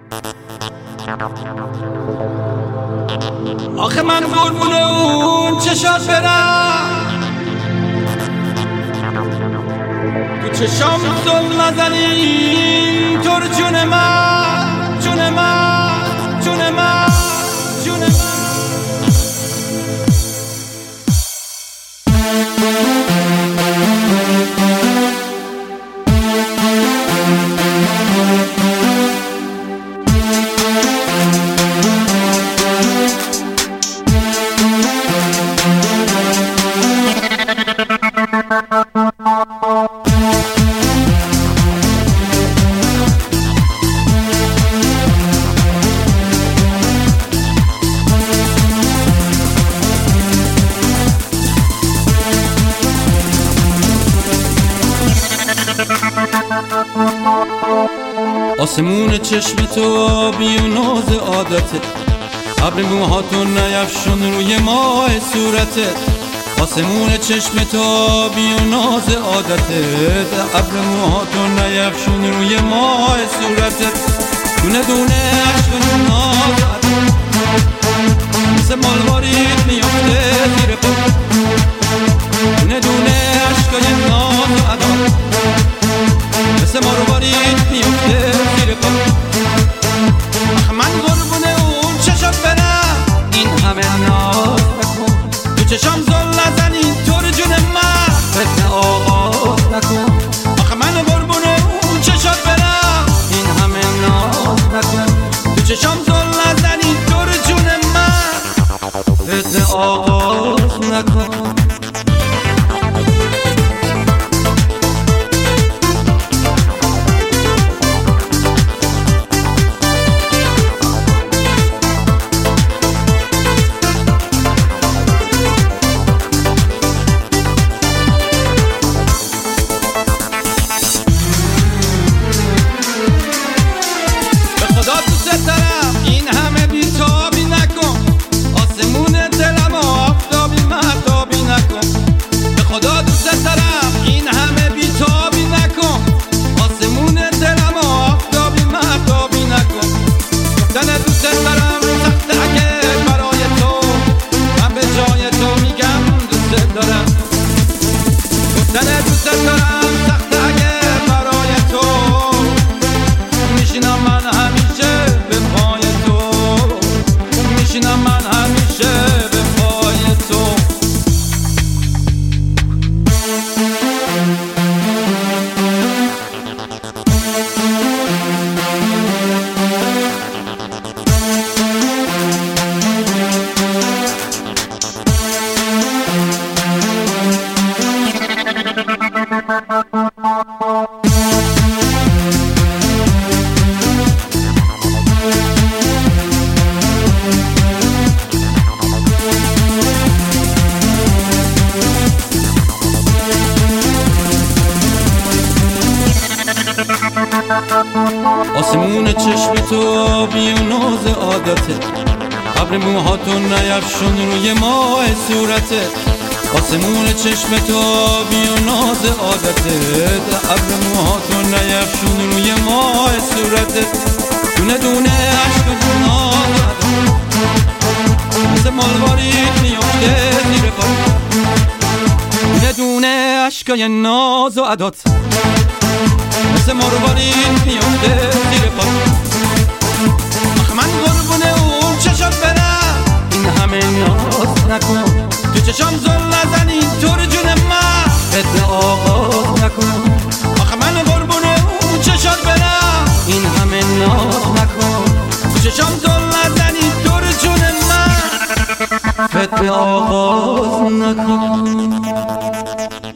آخه من قربون اون چشات برم، تو چشام زل نزنی تو رو جون من، جون من، جون من، جون من. آسمون چشم تو آبی و ناز عادته، ابر موهاتو نیفشون روی ماه صورتت. آسمون چشم تو آبی و ناز عادته، ابر موهاتو نیفشون روی ماه صورتت. دونه دونه عشق ناز مثل مالوارید میافته زیر پا، دونه دونه عشقای ناز عدا مثل مالوارید میافته زیر پا. من قربون اون چشات برم، این همه ناز نکن، تو چشام زل نزنی تو رو جون من، فتنه آغاز نکن. آخه من قربون اون چشات برم، این همه ناز نکن، تو چشام زل نزنی تو رو جون من، فتنه آغاز نکن. این همه بیتابی نکن، آسمون دلم آفتابی مهتابی نکن. به خدا دوست دارم، این همه بیتابی نکن، آسمون دلم آفتابی مهتابی نکن. گفتن دوست دارم سخته اگه برای تو، من به جای تو میگم دوست دارم. گفتن دوست دارم سخته اگه برای تو، میشینم من همیشه به پای تو، میشینم من همیشه به پای تو. آسمون چشم تو آبی و ناز عادته، ابر موهاتو نیفشون روی ماه صورتت. آسمون چشم تو آبی و ناز عادته، ابر موهاتو نیفشون روی ماه صورتت. دونه دونه عشق ناز مثل مالوارید میافته زیر پا، دونه دونه عشقای ناز و عدات مثل مروارید میافته زیر پا. آخه من قربون اون چشات برم، این همه ناز نکن، تو چشام زل نزنی تو رو جون من، فتنه آغاز نکن. آخه من قربون اون چشات برم، این همه ناز نکن، تو چشام زل نزنی تو رو جون من، فتنه آغاز نکن.